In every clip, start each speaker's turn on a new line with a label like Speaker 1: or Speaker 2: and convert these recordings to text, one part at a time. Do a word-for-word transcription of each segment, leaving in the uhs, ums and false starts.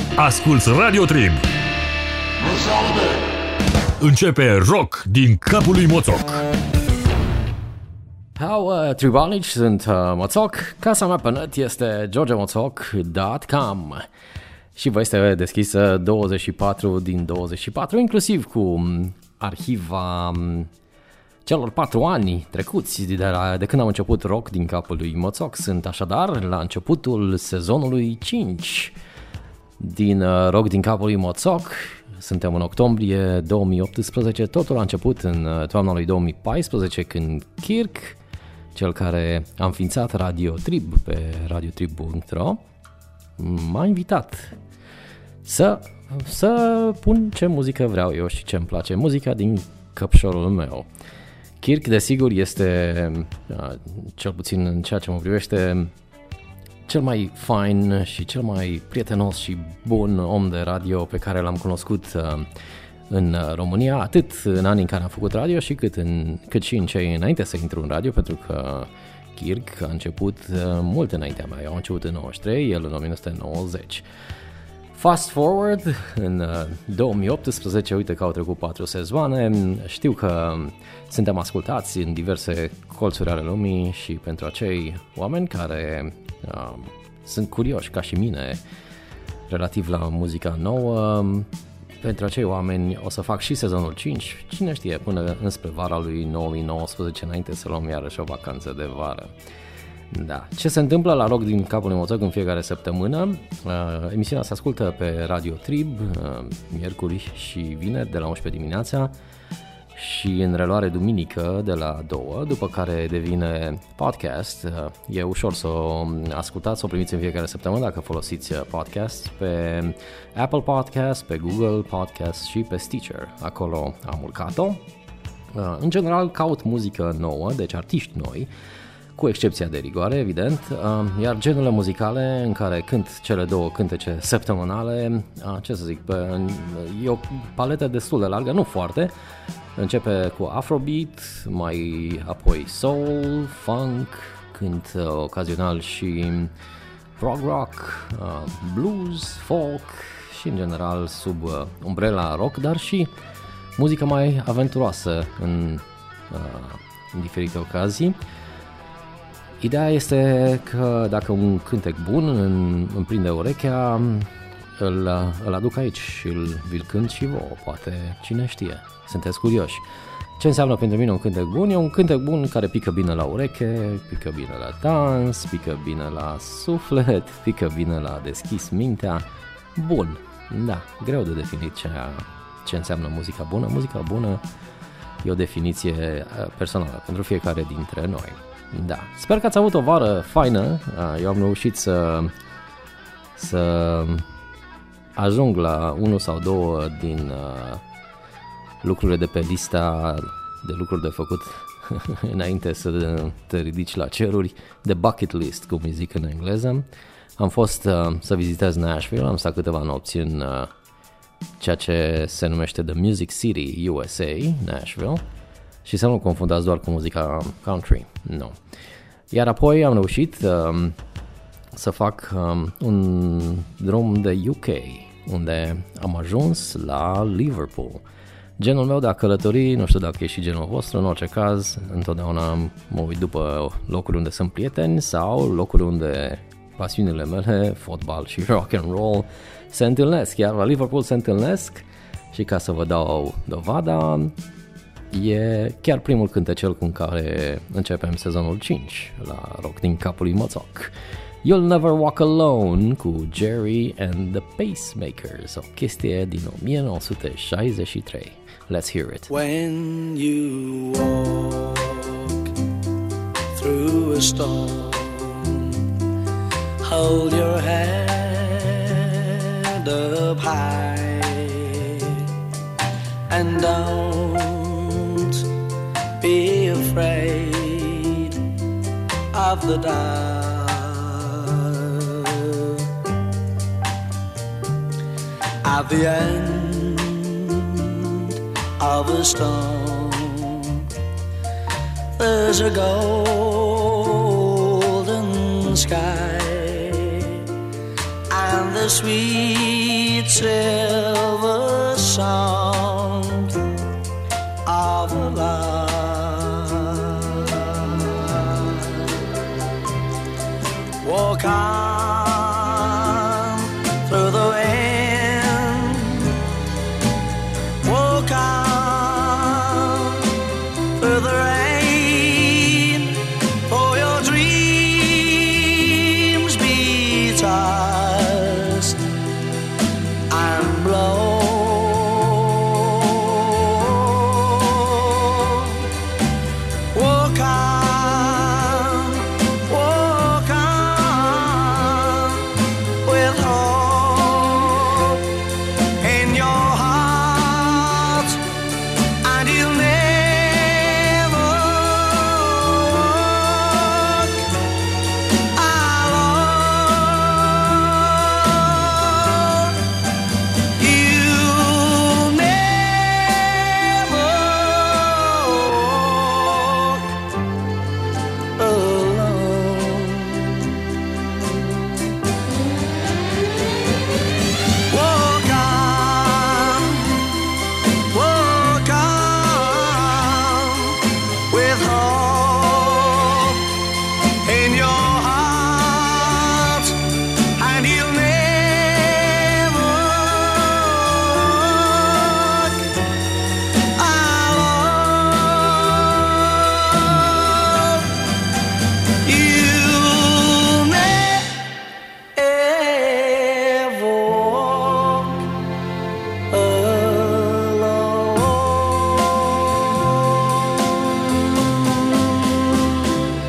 Speaker 1: Asculți Radio Trib. Începe rock din capul lui Moțoc.
Speaker 2: Hau, uh, tribalici, sunt uh, Moțoc. Casa mea pe net este george moțoc punct com și vă este deschisă douăzeci și patru din douăzeci și patru, inclusiv cu arhiva celor patru ani trecuți de, la, de când am început rock din capul lui Moțoc. Sunt așadar la începutul sezonului cinci din uh, rock din capul lui Moțoc. Suntem în octombrie două mii optsprezece, totul a început în toamna lui două mii paisprezece când Kirk, cel care a înființat Radio Trib pe radiotrib punct ro, m-a invitat să, să pun ce muzică vreau eu și ce îmi place, muzica din căpșorul meu. Kirk, desigur, este, cel puțin în ceea ce mă privește, cel mai fain și cel mai prietenos și bun om de radio pe care l-am cunoscut în România, atât în anii în care am făcut radio și cât, în, cât și în cei înainte să intru în radio, pentru că Kirk a început mult înaintea mea. Eu am început în nouăzeci și trei, el în o mie nouă sute nouăzeci. Fast forward, în două mii optsprezece, uite că au trecut patru sezoane, știu că suntem ascultați în diverse colțuri ale lumii și pentru acei oameni care uh, sunt curioși, ca și mine, relativ la muzica nouă, pentru acei oameni o să fac și sezonul cinci, cine știe, până înspre vara lui două mii nouăsprezece, înainte să luăm iarăși o vacanță de vară. Da. Ce se întâmplă la rock din capul lui Moțoc în fiecare săptămână? Uh, emisiunea se ascultă pe Radio Trib, uh, miercuri și vineri de la unsprezece dimineața și în reluare duminică de la două, după care devine podcast. Uh, e ușor să o ascultați, să o primiți în fiecare săptămână dacă folosiți podcast pe Apple Podcast, pe Google Podcast și pe Stitcher. Acolo am urcat-o. Uh, în general caut muzică nouă, deci artiști noi, cu excepția de rigoare, evident, iar genurile muzicale în care cânt cele două cântece săptămânale, ce să zic, e o paletă destul de largă, nu foarte, începe cu Afrobeat, mai apoi soul, funk, cânt ocazional și prog rock, blues, folk și în general sub umbrela rock, dar și muzică mai aventuroasă în, în diferite ocazii. Ideea este că dacă un cântec bun îmi prinde urechea, îl, îl aduc aici și îl, îl cânt și vouă, poate, cine știe, sunteți curioși. Ce înseamnă pentru mine un cântec bun? E un cântec bun care pică bine la ureche, pică bine la dans, pică bine la suflet, pică bine la deschis mintea. Bun, da, greu de definit ce, ce înseamnă muzica bună. Muzica bună e o definiție personală pentru fiecare dintre noi. Da, sper că ați avut o vară faină. Eu am reușit să să ajung la unul sau două din uh, lucrurile de pe lista de lucruri de făcut înainte să te ridici la ceruri, de bucket list, cum îi zic în engleză. Am fost uh, să vizitez Nashville, am stat câteva nopți în uh, ceea ce se numește The Music City U S A, Nashville. Și să nu confundați doar cu muzica country, nu. No. Iar apoi am reușit um, să fac um, un drum de U K, unde am ajuns la Liverpool. Genul meu de a călători, nu știu dacă e și genul vostru, în orice caz, întotdeauna mă uit după locuri unde sunt prieteni sau locuri unde pasiunile mele, fotbal și rock and roll, se întâlnesc. Iar la Liverpool se întâlnesc și ca să vă dau dovada, e chiar primul cântecel cu care începem sezonul cinci la rock din capul lui Moțoc. You'll Never Walk Alone cu Jerry and the Pacemakers, o chestie din o mie nouă sute șaizeci și trei. Let's hear it.
Speaker 3: When you walk through a storm, hold your head up high and don't be afraid of the dark. At the end of a storm, there's a golden sky, and and the sweet silver sound of a life. Walk on through the wind, walk on through the rain, for your dreams be tossed and blown. Walk on, walk on, with hope in your heart, and you'll never walk alone. You'll never walk alone. Walk on, walk on, with hope in your heart, and you'll never walk alone. You'll never walk alone.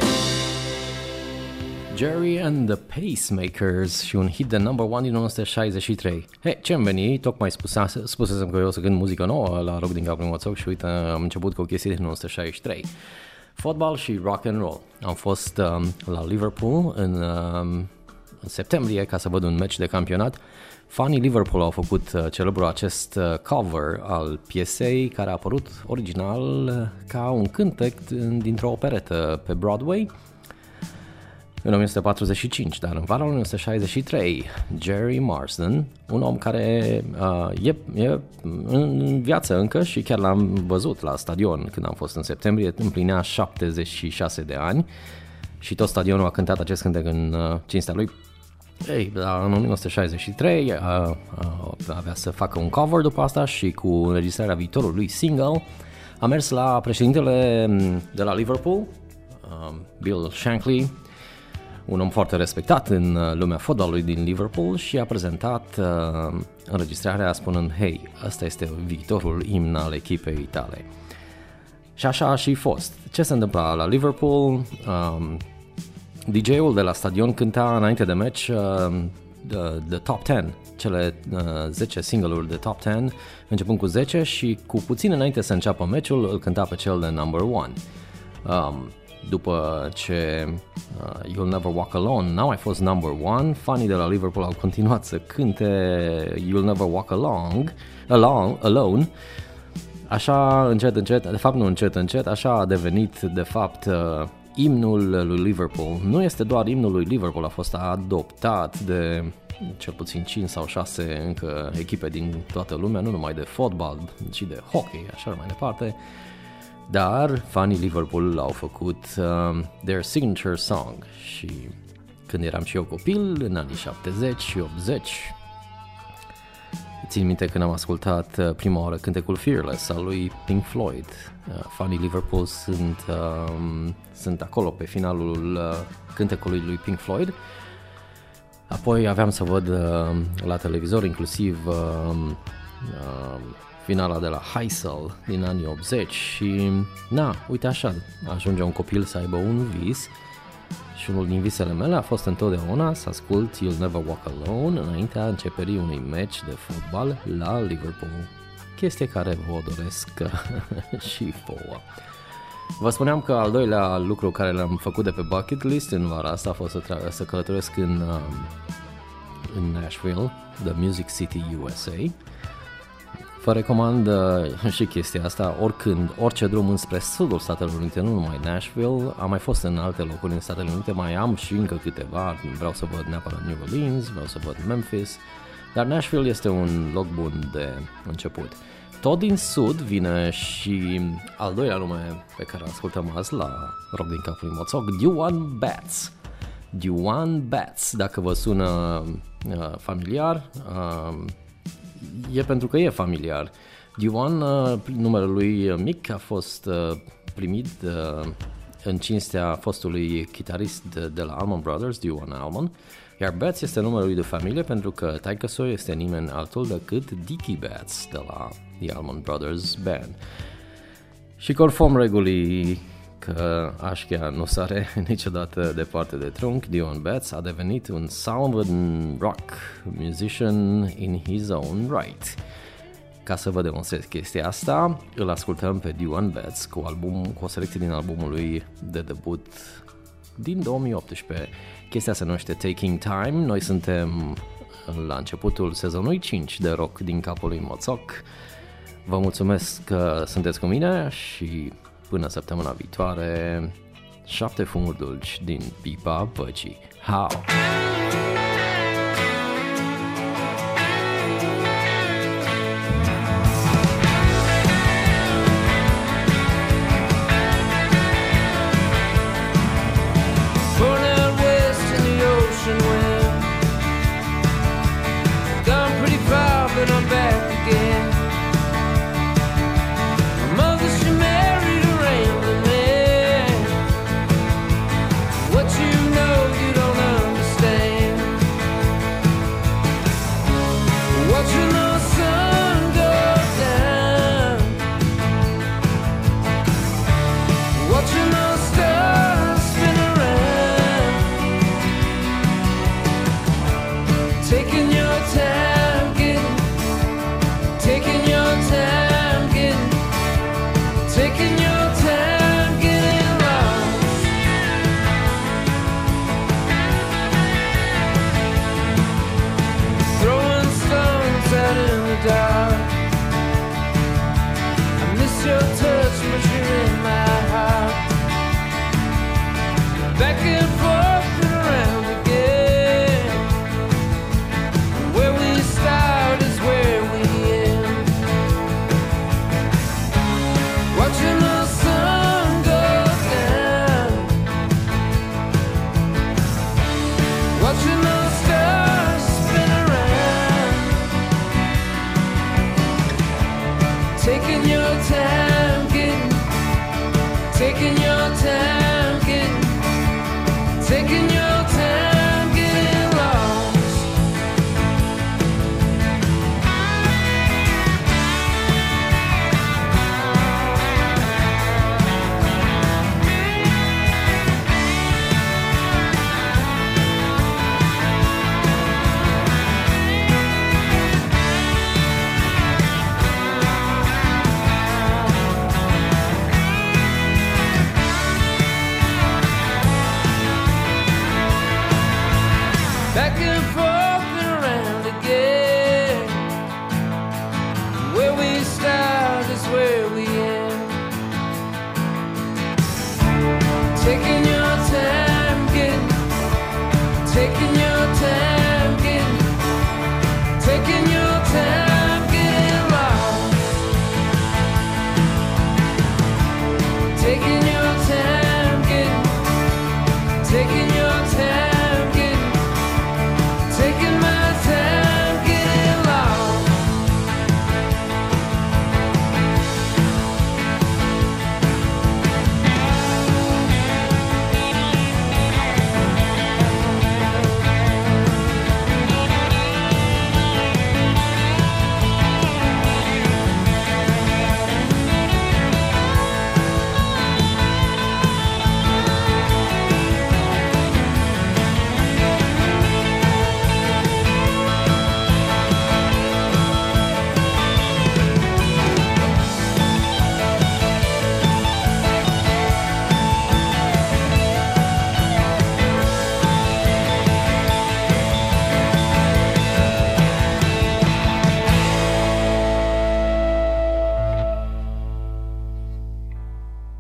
Speaker 2: Jerry and the Pacemakers și un hit de number one din nouăsprezece șaizeci și trei. Hei, ce-mi veni? Tocmai spusese, spusesem că eu o să cânt muzică nouă la Rock din Capul Moțoc și uite, am început cu o chestie din nouăsprezece șaizeci și trei. Fotbal și rock and roll. Am fost um, la Liverpool în, um, în septembrie ca să văd un meci de campionat. Fanii Liverpool au făcut uh, celebru acest uh, cover al piesei care a apărut original uh, ca un cântec dintr-o operetă pe Broadway în nouăsprezece patruzeci și cinci, dar în vara nouăsprezece șaizeci și trei, Jerry Marsden, un om care uh, e, e în viață încă și chiar l-am văzut la stadion când am fost în septembrie, împlinea șaptezeci și șase de ani și tot stadionul a cântat acest cântec în uh, cinstea lui. Ei, în nouăsprezece șaizeci și trei uh, uh, avea să facă un cover după asta și cu înregistrarea viitorului single a mers la președintele de la Liverpool, uh, Bill Shankly, un om foarte respectat în lumea fotbalului din Liverpool, și a prezentat uh, înregistrarea spunând: hei, ăsta este viitorul imn al echipei tale. Și așa a și fost. Ce se întâmpla la Liverpool? Um, D J-ul de la stadion cânta înainte de meci uh, the, the top zece, cele uh, zece single-uri de top zece, începând cu zece, și cu puțin înainte să înceapă meciul îl cânta pe cel de number one. Um, După ce uh, You'll Never Walk Alone n-a mai fost number one, fanii de la Liverpool au continuat să cânte You'll Never Walk Along, alone, alone. Așa încet încet, de fapt nu încet încet, așa a devenit de fapt uh, imnul lui Liverpool. Nu este doar imnul lui Liverpool, a fost adoptat de cel puțin cinci sau șase încă echipe din toată lumea, nu numai de fotbal, ci de hockey, așa mai departe. Dar fanii Liverpool au făcut uh, their signature song și când eram și eu copil, în anii șaptezeci și optzeci, țin minte când am ascultat uh, prima oară cântecul Fearless al lui Pink Floyd. Uh, fanii Liverpool sunt, uh, sunt acolo pe finalul uh, cântecului lui Pink Floyd. Apoi aveam să văd uh, la televizor inclusiv uh, uh, finala de la Heysel din anii optzeci și na, uite așa, ajunge un copil să aibă un vis și unul din visele mele a fost întotdeauna să ascult You'll Never Walk Alone înaintea începerii unui match de fotbal la Liverpool, chestie care vă doresc și vouă. Vă spuneam că al doilea lucru care l-am făcut de pe bucket list în vara asta a fost să, tra- să călătoresc în, um, în Nashville, The Music City U S A. Vă recomand uh, și chestia asta oricând, orice drum înspre sudul Statelor Unite, nu numai Nashville, am mai fost în alte locuri în Statele Unite, mai am și încă câteva, vreau să văd neapărat New Orleans, vreau să văd Memphis, dar Nashville este un loc bun de început. Tot din sud vine și al doilea nume pe care îl ascultăm azi la Rock din capul lui Moțoc, Duane Bats. Duane Bats, dacă vă sună uh, familiar, uh, e pentru că e familiar. Duane, uh, numele lui mic, a fost uh, primit uh, în cinstea fostului chitarist de, de la Allman Brothers, Duane Allman, iar Bats este numele lui de familie pentru că taică-său este nimeni altul decât Dickie Bats de la The Allman Brothers Band. Și conform regulii că așchea nu sare niciodată departe de trunchi, Duane Bats a devenit un Southern rock musician in his own right. Ca să vă demonstrez chestia asta, îl ascultăm pe Duane Bats cu, album, cu o selecție din albumul lui de debut din două mii optsprezece. Chestia se numește Taking Time. Noi suntem la începutul sezonului cinci de Rock din capul lui Moțoc. Vă mulțumesc că sunteți cu mine și până săptămâna viitoare, șapte fumuri dulci din pipa păcii. How!
Speaker 3: Taking your time.